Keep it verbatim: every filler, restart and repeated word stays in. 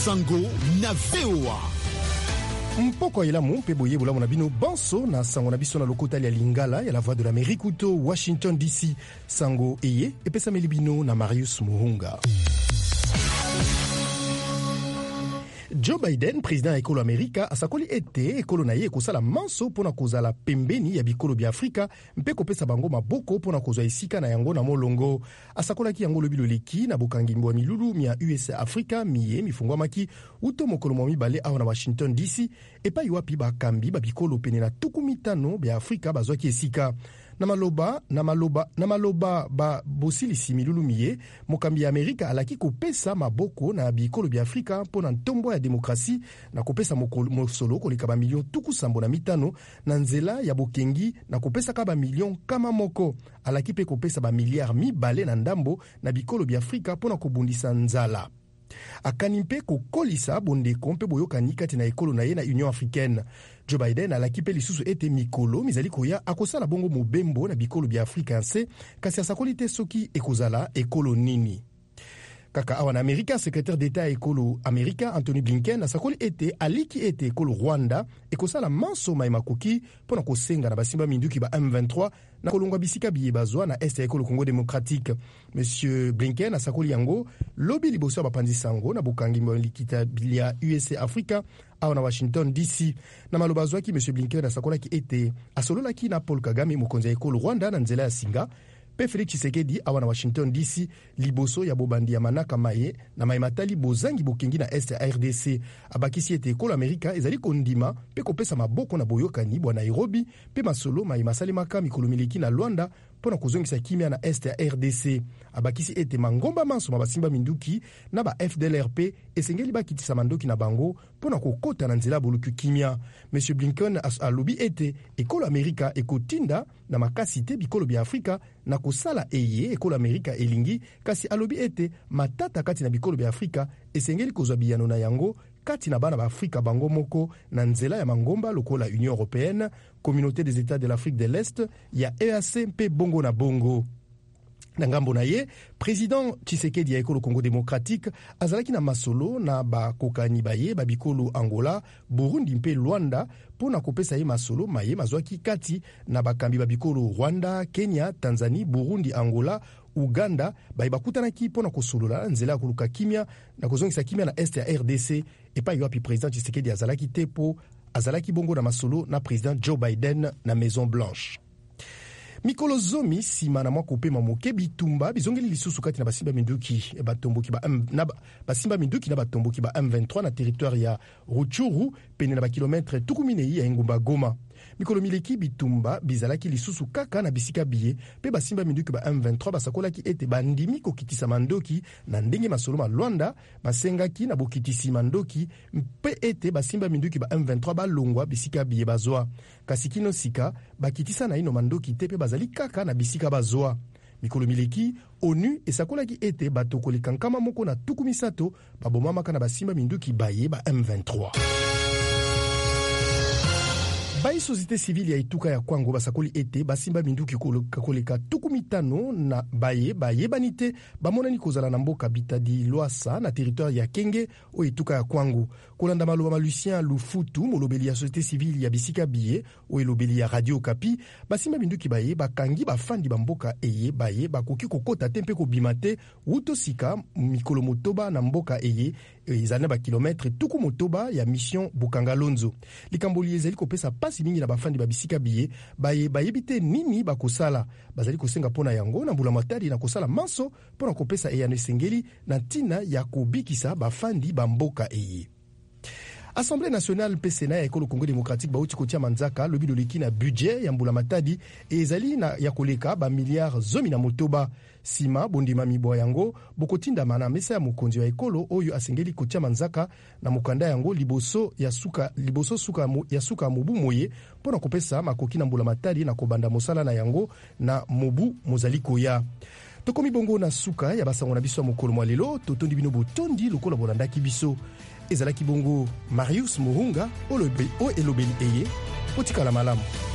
Sango na V O A. Mpoko ila mpe boye bula mona bino banso na sango na biso na lokota ya Lingala ya la voix de l'Amérique uto Washington D C. Sango eye epesa melibino na Marius Muhunga. Joe Biden, président ya ekolo Amerika, asakoli ete ekolo na ye ekosala manso pona kozala pembeni ya bikolo bya Afrika mpe kopesa bango maboko pona kozwa esika na yango na molongo. Asakolaki yango lobi loleki na bokangi mbwa milulu mia U S A Afrika miye mifungwamaki uto mokolo mwa mibale awa na Washington D C epai wapi bakambi babikolo pene na tuku mitano bya Afrika bazwaki esika. Na maloba, na maloba, na maloba ba bosilisi milulu miye, mokambi ya Amerika alaki kopesa maboko na bikolo bya Afrika mpona ntombo ya demokrasi na kopesa mosolo koleka ba milion tuku sambo na mitano na nzela ya bokengi na kopesa ka ba milion kama moko. Alaki pe kopesa ba miliard mibale na ndambo na bikolo bya Afrika mpona kobundisa nzala. Akani mpe kokolisa bondeko mpe boyokani kati na ekolo na ye na Union Africaine. Joe Biden alaki pe lisusu ete mikolo mizali koya akosala bongo mobembo na bikolo bya Afrika nse kasi asakoli te soki ekozala ekolo nini. Kaka awa na Amerika, secrétaire d'État ekolo Amerika Anthony Blinken asakoli ete aliki ete ekolo Rwanda ekosala manso mai makoki pona kosenga na basimba minduki ba M vingt-trois na kolongwa bisika biye bazwa na este ekolo Congo démocratique. Monsieur Blinken asakoli yango lobi liboso ba pandisango na bokangi mwa likita bilia U S A Afrika awa na Washington D C. Na malobazwa ki Monsieur Blinken asakolaki ete asololaki na Paul Kagame mokonzi ya ekolo Rwanda na nzela ya singa. Pe Félix Tshisekedi awa na Washington D C liboso ya bobandi ya manaka maye na maimatali bozangi bokengi na este R D C. Abakisi ete ekolo Amerika ezali kondima pe kopesa maboko na boyokani bwa Nairobi pe masolo mai masalemaka mikolo miliki na Luanda pona kozongisa kimia na este R D C. Abakisi ete mangomba manso mabasimba minduki na ba F D L R P esengeli bakitisa mandoki na bango pona kokota na nzela boluku kimia. Monsieur Blinken alobi ete ekolo Amerika ekotinda na makasi te bikolo bya Afrika na kosala eye ekolo Amerika elingi kasi alobi ete matata kati na bikolo bya Afrika esengeli kozwa biyano na yango kati na bana ba Afrika bango moko na nzela ya mangomba lokola Union Européenne, Communauté des États de l'Afrique de l'Est, ya E A C mpe bongo na bongo. Na ngambo na ye, président Tshisekedi ya ekolo Congo démocratique azalaki na masolo na bakokani baye babikolo Angola, Burundi mpe Luanda pona kopesa ye masolo maye mazwaki kati na bakambi babikolo Rwanda, Kenya, Tanzanie, Burundi, Angola, Uganda baye bakutanaki pona kosolola nzela ya koluka kimia na kozongisa kimia na este ya R D C epai wapi président Tshisekedi azalaki tepo azalaki bongo na masolo na président Joe Biden na Maison Blanche. Mikolo zomi sima na mwako pe mamoke bitumba bizongeli lisusu kati na basimba minduki batomboki ba na basimba minduki na batomboki ba M vingt-trois na territoire ya Rutshuru pene na ba kilometre tukuminei ya Ngumba Goma. Mikolo mileki bitumba bizalaki lisusu kaka na bisika biye pe basimba minduki ba M vingt-trois basakolaki ete bandimi kokitisa mandoki na ndenge masolo ma Luanda basengaki na bokitisi mandoki pe ete basimba minduki ba M vingt-trois balongwa bisika biye bazwa kasi kino sika bakitisa na ino mandoki te pe bazali kaka na bisika bazwa. Mikolo mileki ONU esakolaki ete bato koleka nkama moko na tuku misato babomamaka na basimba minduki baye ba M vingt-trois. Bai société civile ya ituka ya Kwango basakoli ete basimba minduki koleka tuku mitano na baye baye banite bamonani kozala na mboka Bitadi Loasa na territoire ya Kenge o ituka ya Kwango. Kolanda maloba ma Lucien Lufutu molobeli ya société civile ya bisika biye o elobeli ya Radio Kapi basimba minduki baye bakangi bafandi bamboka eye baye bakoki kokota tempe ko bimate wuto sika mikolo motoba na mboka eye ezana ba kilometre tuku motoba ya mission Bukangalonzo. Likamboli ezali kopesa pasi mingi na bafandi babisika biye baye bayebite nini bakosala bazali kosenga pona yango na mbula matadi na kosala manso pona kopesa eyano esengeli na tina ya kobikisa bafandi bamboka eye. Assemblée nationale P C N A ya ekolo Congo démocratique bauti kotia manzaka lobi loleki na budget ya mbula matadi ezali na ya koleka ba milliards zomi na motoba sima bondima mibwa yango bokotinda mana mesa ya mokonzi wa ekolo oyo asengeli kotia manzaka na mokanda yango liboso ya suka liboso suka mo, ya suka mobu moye pona kopesa makoki na mbula matadi na kobanda mosala na yango na mobu mozali koya. Tokomi bongo na suka ya basango na biso mokolo mwa lelo totondi bino botondi lokola bolandaki biso. Ezalaki bongo Marius Muhunga o elobeli eye otikala malamu.